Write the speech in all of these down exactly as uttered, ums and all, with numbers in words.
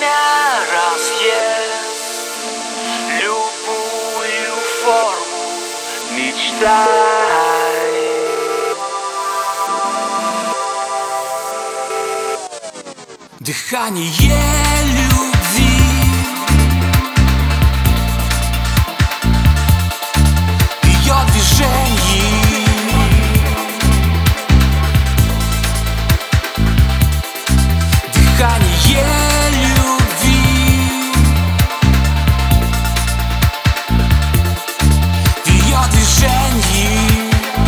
разъест любую форму мечтай. Дыхание любви, ее движений, дыхание любви, ее движений.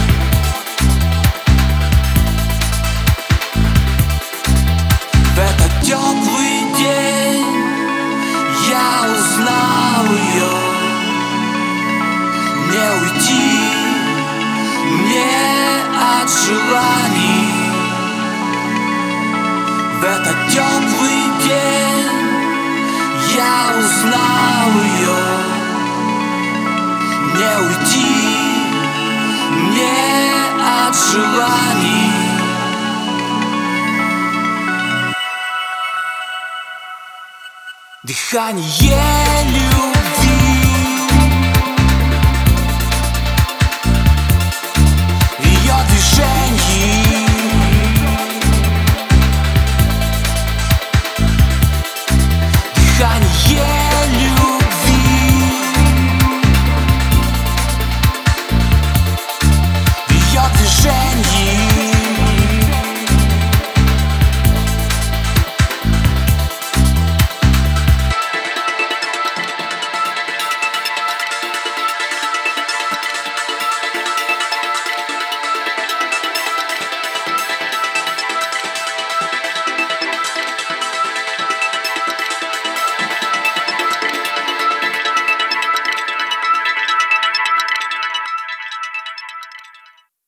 В этот теплый день я узнал ее. Не уйти мне от желаний. В этот теплый день я узнал ее. Не уйти мне от желаний. Дыхание любви.